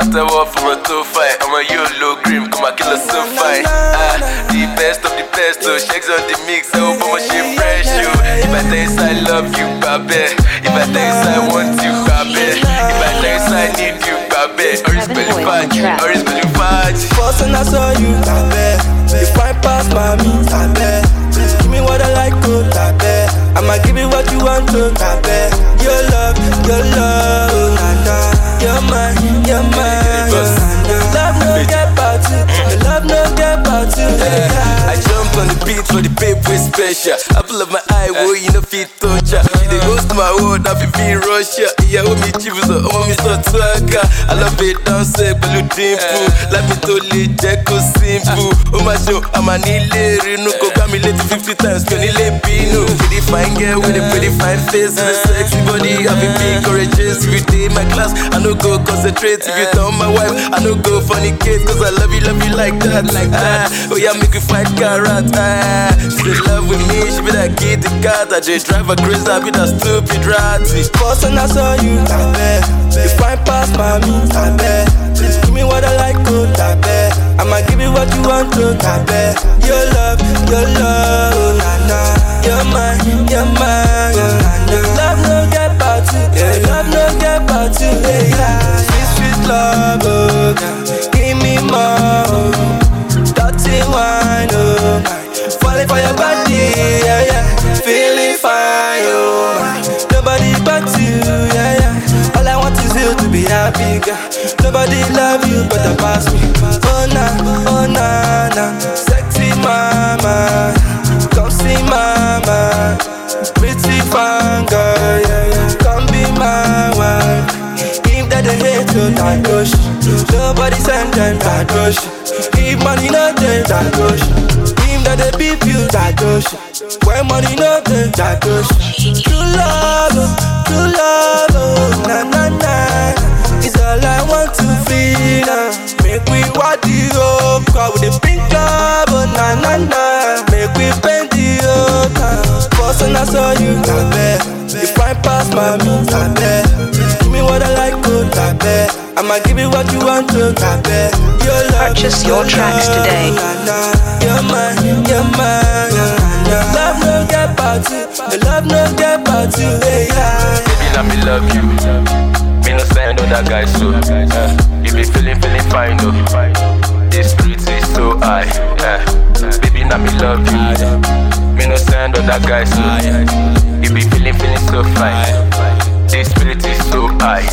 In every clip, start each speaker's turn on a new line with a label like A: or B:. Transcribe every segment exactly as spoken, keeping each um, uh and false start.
A: pàtẹ́wọ́ fún ọ tó fine. Ọmọ yóò lo cream, kò máa kí lọ so fine. Ah, the best of the best, oh, shakes on the mix, ẹ wo bọ́mọ ṣe fresh, yo. If I tell you say I love you, gbàbẹ́. If I tell you say I want you, gbàbẹ́. If I tell you say I need you, gbàbẹ́. Oris pẹ̀lú fàájì, oris pẹ̀lú fàájì.
B: First when I saw you, gbàbẹ́. You fine past mommy, gbàbẹ́. Give me what I like, oh, gbàbẹ́. I'ma give you what you want, oh, gbàbẹ́. Your love, your love, oh, na na. You're mine, you're mine, oh, na na. Love no get party, your love no get party.
A: I jump on the beat for the paper special. Apple of my eye, wo you no fit touch her. She dey ghost my world, I be be Russia. Ìyàwó mi chibu so, ọmọ mi so twaka. I love it dance pẹ̀lú dimple. Láti tó lè jẹ́ kó simple. Ó máa ṣe àmà nílé rinú. Kò gbá mi létí fifty times, mi ò nílé bínú. Pretty fine girl with a pretty fine face and a sexy body. I be big courageous. If you dey my class, I no go concentrate. If you turn my wife, I no go fornicate. Cause I love you, love you like that, like that. Oh yeah, make you fight carrot. Ah, she in love with me, she be that kitty cat. I just drive her crazy, I be that stupid rat.
B: First when I saw you, gbàbẹ́. You fine past mommy, gbàbẹ́. Give me what I like, oh, gbàbẹ́. I'ma give you what you want, oh, gbàbẹ́. Your love, your love, oh, na na. You're mine, you're mine, oh, na na. Love no get party, yeah. Love no get party, yeah. Sweet, sweet love, oh, God. Give me more, oh. Dirty wine, oh, my. Falling for your body, yeah, yeah. Feeling fine, oh, my. Nobody but you, yeah, yeah. All I want is you to be happy, girl. Nobody love you but I pass me. Oh, nah, oh, nah, nah. Sexy mama, come see mama. Pretty fine girl, yeah, yeah. Come be my wife. If that they hate you, that gosh. Nobody send them, that gosh. If money no them, that gosh. If that they beep you, that gosh. When money no them, that gosh. True love, oh, true love, oh, na na na. It's all I want to feel now. Make we what the hope, cause with the pink club, oh, na na na. Make we paint the hope now. First when I saw you, gbàbẹ́. You fine past mommy, gbàbẹ́. Give me what I like, oh, gbàbẹ́. I'ma give you what you want, oh, gbàbẹ́. Your love,
C: Purchase your tracks today.
B: Na, na. You're mine, you're mine, na, na. Love no get party, the love no get party, yeah, yeah.
A: Baby, let me love you. Me no send other guys so. Uh, you be feeling, feeling fine though. This street is so high. Uh, baby, let me love you. Me no send other guys so. You be feeling, feeling so fine. This spirit is so high.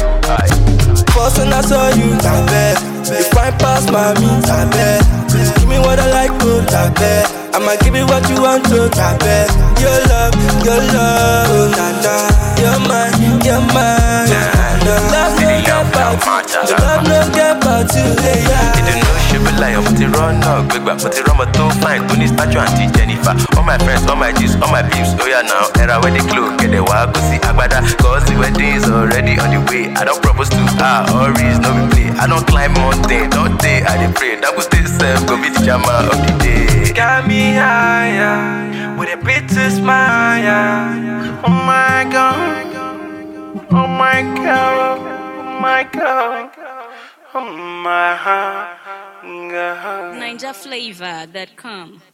B: First when I saw you, gbàbẹ́. You fine past mommy, gbàbẹ́. Give me what I like, oh, gbàbẹ́. I'ma give you what you want, oh, gbàbẹ́. Your love, your love, oh, na na. You're mine, you're mine, oh, na na. Love no get party, the love no get party, yeah.
A: Ìdùnnú ṣubú láyọ̀ mo ti rọ́nà gbégbá mo ti rọ́mọ tó fine tó ní statue àǹtí Jennifer. All my friends, all my G's, all my peeps, oh yeah now. Era wedding clothes, kẹ̀dẹ̀ wá kó sí agbádá. Cause the wedding is already on the way. I don't propose to her, or is no be play. I don't climb mountain, don't day I dey pray. That would stay safe, go be the jama of the day.
B: Got me higher, with a bitter smile. Oh my God, oh my God, oh my God, oh my God.
D: Ninja Flavor dot com